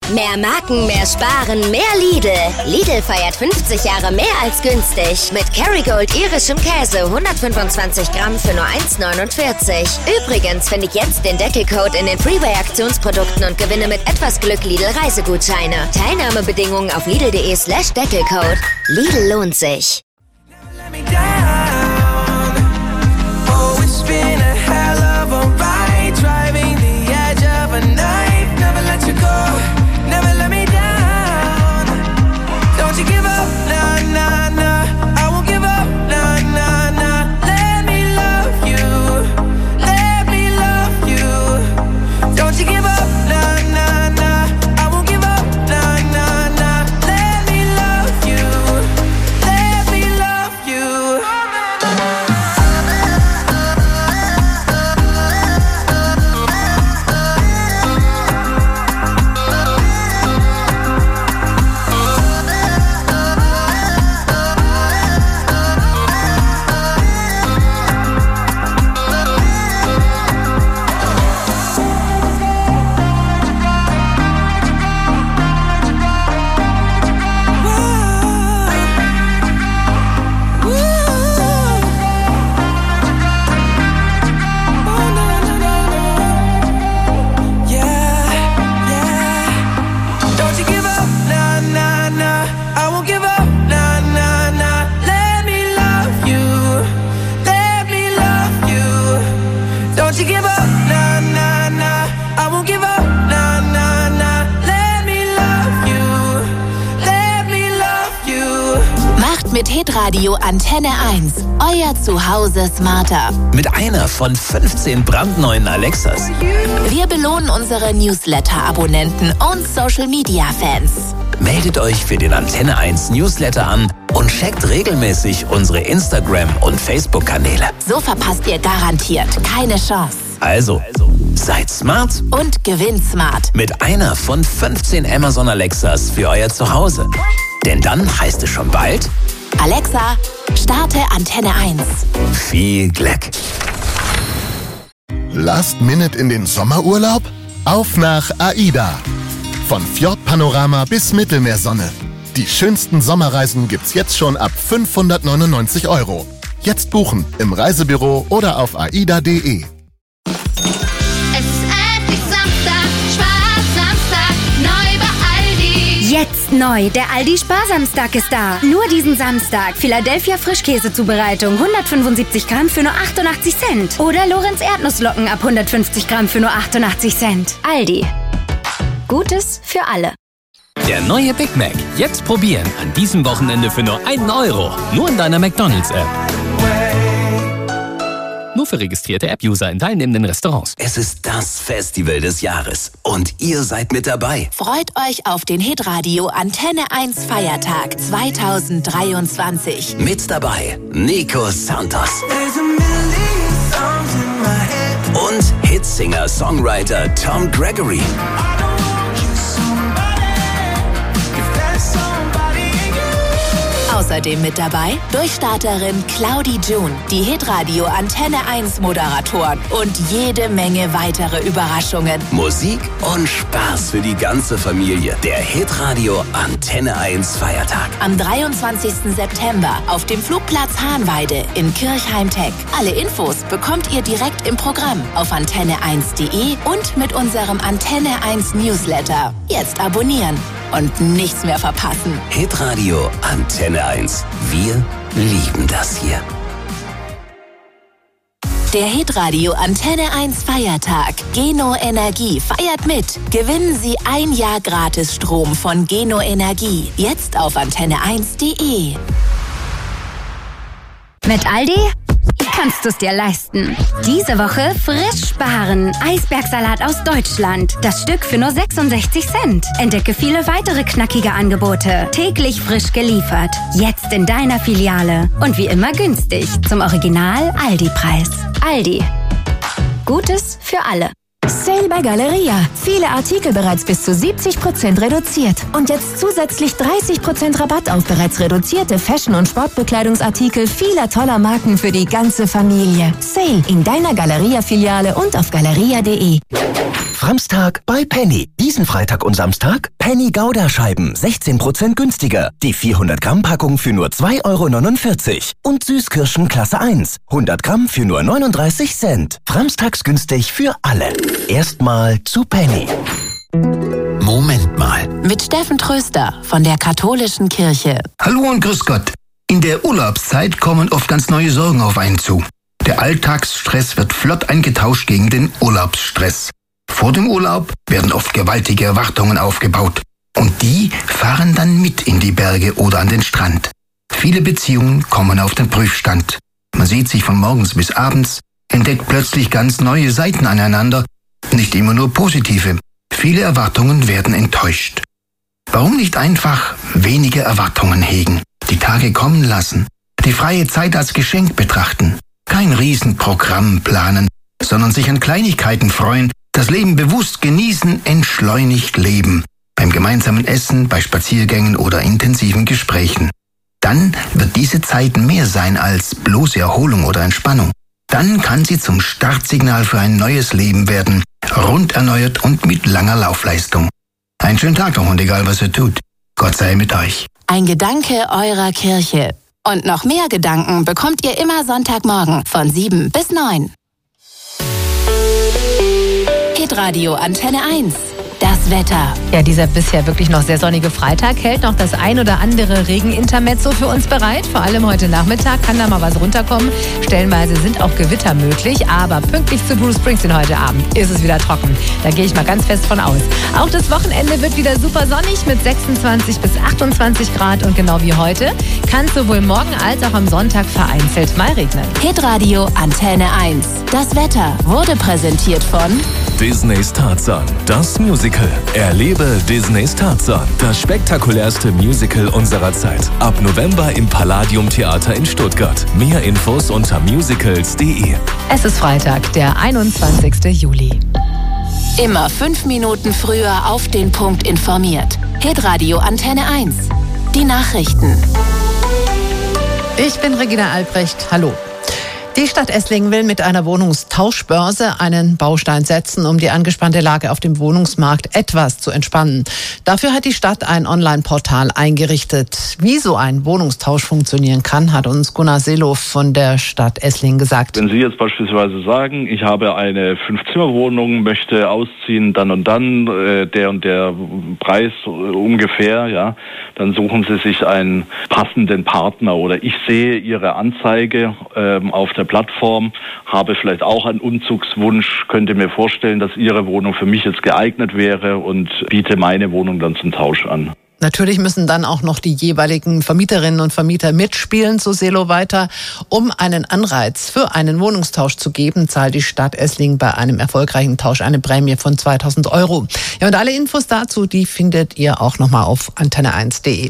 Mehr Marken, mehr Sparen, mehr Lidl. Lidl feiert 50 Jahre mehr als günstig. Mit Kerrygold irischem Käse 125 Gramm für nur 1,49. Übrigens finde ich jetzt den Deckelcode in den Freeway-Aktionsprodukten und gewinne mit etwas Glück Lidl-Reisegutscheine. Teilnahmebedingungen auf lidl.de/Deckelcode. Lidl lohnt sich. Mit Hitradio Antenne 1. Euer Zuhause smarter. Mit einer von 15 brandneuen Alexas. Wir belohnen unsere Newsletter-Abonnenten und Social-Media-Fans. Meldet euch für den Antenne 1 Newsletter an und checkt regelmäßig unsere Instagram- und Facebook-Kanäle. So verpasst ihr garantiert keine Chance. Also, seid smart und gewinnt smart. Mit einer von 15 Amazon Alexas für euer Zuhause. Denn dann heißt es schon bald: Alexa, starte Antenne 1. Viel Glück. Last Minute in den Sommerurlaub? Auf nach AIDA. Von Fjordpanorama bis Mittelmeersonne. Die schönsten Sommerreisen gibt's jetzt schon ab 599 €. Jetzt buchen im Reisebüro oder auf aida.de. Jetzt neu, der Aldi Sparsamstag ist da. Nur diesen Samstag. Philadelphia Frischkäsezubereitung 175 Gramm für nur 88 Cent. Oder Lorenz Erdnusslocken ab 150 Gramm für nur 88 Cent. Aldi. Gutes für alle. Der neue Big Mac. Jetzt probieren. An diesem Wochenende für nur 1 €. Nur in deiner McDonald's-App. Nur für registrierte App-User in teilnehmenden Restaurants. Es ist das Festival des Jahres und ihr seid mit dabei. Freut euch auf den Hitradio Antenne 1 Feiertag 2023. Mit dabei Nico Santos. Und Hitsinger-Songwriter Tom Gregory. Außerdem mit dabei Durchstarterin Claudi June, die Hitradio Antenne 1 Moderatoren und jede Menge weitere Überraschungen. Musik und Spaß für die ganze Familie. Der Hitradio Antenne 1 Feiertag. Am 23. September auf dem Flugplatz Hahnweide in Kirchheim-Teck. Alle Infos bekommt ihr direkt im Programm auf antenne1.de und mit unserem Antenne 1 Newsletter. Jetzt abonnieren und nichts mehr verpassen. Hitradio Antenne 1. Wir lieben das hier. Der Hitradio Antenne 1 Feiertag. Geno Energie feiert mit. Gewinnen Sie 1 Jahr gratis Strom von Geno Energie. Jetzt auf antenne1.de. Mit Aldi kannst du es dir leisten. Diese Woche frisch sparen. Eisbergsalat aus Deutschland. Das Stück für nur 66 Cent. Entdecke viele weitere knackige Angebote. Täglich frisch geliefert. Jetzt in deiner Filiale. Und wie immer günstig. Zum Original Aldi-Preis. Aldi. Gutes für alle. Sale bei Galeria. Viele Artikel bereits bis zu 70% reduziert. Und jetzt zusätzlich 30% Rabatt auf bereits reduzierte Fashion- und Sportbekleidungsartikel vieler toller Marken für die ganze Familie. Sale in deiner Galeria-Filiale und auf galeria.de. Framstag bei Penny. Diesen Freitag und Samstag Penny Gouda-Scheiben 16% günstiger. Die 400-Gramm-Packung für nur 2,49 €. Und Süßkirschen Klasse 1. 100 Gramm für nur 39 Cent. Framstags günstig für alle. Erstmal zu Penny. Moment mal. Mit Steffen Tröster von der Katholischen Kirche. Hallo und grüß Gott. In der Urlaubszeit kommen oft ganz neue Sorgen auf einen zu. Der Alltagsstress wird flott eingetauscht gegen den Urlaubsstress. Vor dem Urlaub werden oft gewaltige Erwartungen aufgebaut. Und die fahren dann mit in die Berge oder an den Strand. Viele Beziehungen kommen auf den Prüfstand. Man sieht sich von morgens bis abends, entdeckt plötzlich ganz neue Seiten aneinander, nicht immer nur positive. Viele Erwartungen werden enttäuscht. Warum nicht einfach wenige Erwartungen hegen, die Tage kommen lassen, die freie Zeit als Geschenk betrachten, kein Riesenprogramm planen, sondern sich an Kleinigkeiten freuen, das Leben bewusst genießen, entschleunigt leben, beim gemeinsamen Essen, bei Spaziergängen oder intensiven Gesprächen. Dann wird diese Zeit mehr sein als bloße Erholung oder Entspannung. Dann kann sie zum Startsignal für ein neues Leben werden, rund erneuert und mit langer Laufleistung. Einen schönen Tag noch und egal was ihr tut, Gott sei mit euch. Ein Gedanke eurer Kirche. Und noch mehr Gedanken bekommt ihr immer Sonntagmorgen von 7 bis 9. Hitradio Antenne 1. Das Wetter. Ja, dieser bisher wirklich noch sehr sonnige Freitag hält noch das ein oder andere Regenintermezzo für uns bereit. Vor allem heute Nachmittag kann da mal was runterkommen. Stellenweise sind auch Gewitter möglich, aber pünktlich zu Bruce Springsteen heute Abend ist es wieder trocken. Da gehe ich mal ganz fest von aus. Auch das Wochenende wird wieder super sonnig mit 26 bis 28 Grad und genau wie heute kann es sowohl morgen als auch am Sonntag vereinzelt mal regnen. Hitradio Antenne 1. Das Wetter wurde präsentiert von Disneys Tarzan, das Musical. Erlebe Disneys Tarzan, das spektakulärste Musical unserer Zeit. Ab November im Palladium Theater in Stuttgart. Mehr Infos unter musicals.de. Es ist Freitag, der 21. Juli. Immer 5 Minuten früher auf den Punkt informiert. Hitradio Antenne 1. Die Nachrichten. Ich bin Regina Albrecht. Hallo. Die Stadt Esslingen will mit einer Wohnungstauschbörse einen Baustein setzen, um die angespannte Lage auf dem Wohnungsmarkt etwas zu entspannen. Dafür hat die Stadt ein Online-Portal eingerichtet. Wie so ein Wohnungstausch funktionieren kann, hat uns Gunnar Seelow von der Stadt Esslingen gesagt. Wenn Sie jetzt beispielsweise sagen, ich habe eine 5-Zimmer-Wohnung, möchte ausziehen, dann und dann, der und der Preis ungefähr, ja, dann suchen Sie sich einen passenden Partner oder ich sehe Ihre Anzeige auf der Plattform, habe vielleicht auch einen Umzugswunsch, könnte mir vorstellen, dass Ihre Wohnung für mich jetzt geeignet wäre und biete meine Wohnung dann zum Tausch an. Natürlich müssen dann auch noch die jeweiligen Vermieterinnen und Vermieter mitspielen, so Seelow weiter. Um einen Anreiz für einen Wohnungstausch zu geben, zahlt die Stadt Esslingen bei einem erfolgreichen Tausch eine Prämie von 2.000 €. Ja, und alle Infos dazu, die findet ihr auch nochmal auf antenne1.de.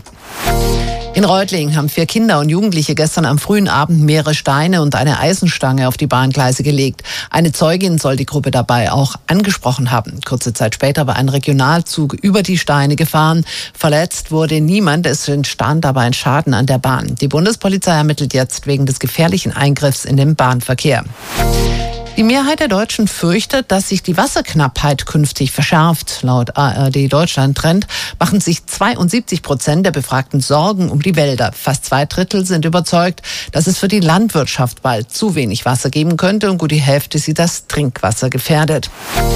In Reutlingen haben 4 Kinder und Jugendliche gestern am frühen Abend mehrere Steine und eine Eisenstange auf die Bahngleise gelegt. Eine Zeugin soll die Gruppe dabei auch angesprochen haben. Kurze Zeit später war ein Regionalzug über die Steine gefahren. Verletzt wurde niemand, es entstand aber ein Schaden an der Bahn. Die Bundespolizei ermittelt jetzt wegen des gefährlichen Eingriffs in den Bahnverkehr. Die Mehrheit der Deutschen fürchtet, dass sich die Wasserknappheit künftig verschärft. Laut ARD Deutschland Trend machen sich 72% der Befragten Sorgen um die Wälder. Fast 2/3 sind überzeugt, dass es für die Landwirtschaft bald zu wenig Wasser geben könnte und gut die Hälfte sieht das Trinkwasser gefährdet.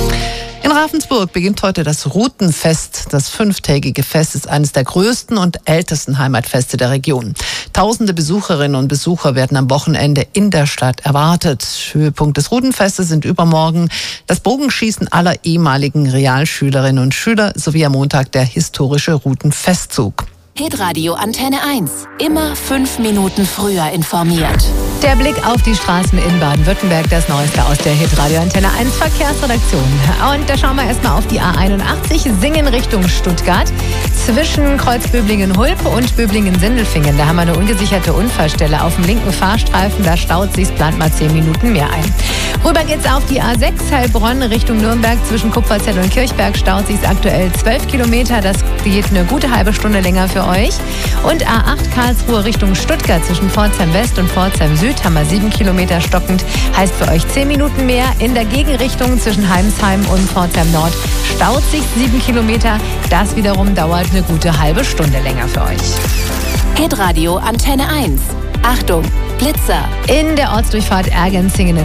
In Ravensburg beginnt heute das Rutenfest. Das 5-tägige Fest ist eines der größten und ältesten Heimatfeste der Region. Tausende Besucherinnen und Besucher werden am Wochenende in der Stadt erwartet. Höhepunkt des Rutenfestes sind übermorgen das Bogenschießen aller ehemaligen Realschülerinnen und Schüler sowie am Montag der historische Rutenfestzug. Hitradio Antenne 1. Immer 5 Minuten früher informiert. Der Blick auf die Straßen in Baden-Württemberg, das Neueste aus der Hitradio Antenne 1 Verkehrsredaktion. Und da schauen wir erstmal auf die A81, Singen Richtung Stuttgart. Zwischen Kreuzböblingen-Hulp und Böblingen-Sindelfingen, da haben wir eine ungesicherte Unfallstelle auf dem linken Fahrstreifen. Da staut sich's, plant mal 10 Minuten mehr ein. Rüber geht's auf die A6 Heilbronn Richtung Nürnberg. Zwischen Kupferzell und Kirchberg staut sich's aktuell 12 Kilometer. Das geht eine gute halbe Stunde länger für euch. Und A8 Karlsruhe Richtung Stuttgart zwischen Pforzheim West und Pforzheim Süd haben wir 7 Kilometer stockend. Heißt für euch 10 Minuten mehr. In der Gegenrichtung zwischen Heimsheim und Pforzheim Nord staut sich 7 Kilometer. Das wiederum dauert eine gute halbe Stunde länger für euch. Hitradio Antenne 1. Achtung, Blitzer. In der Ortsdurchfahrt Ergenzingen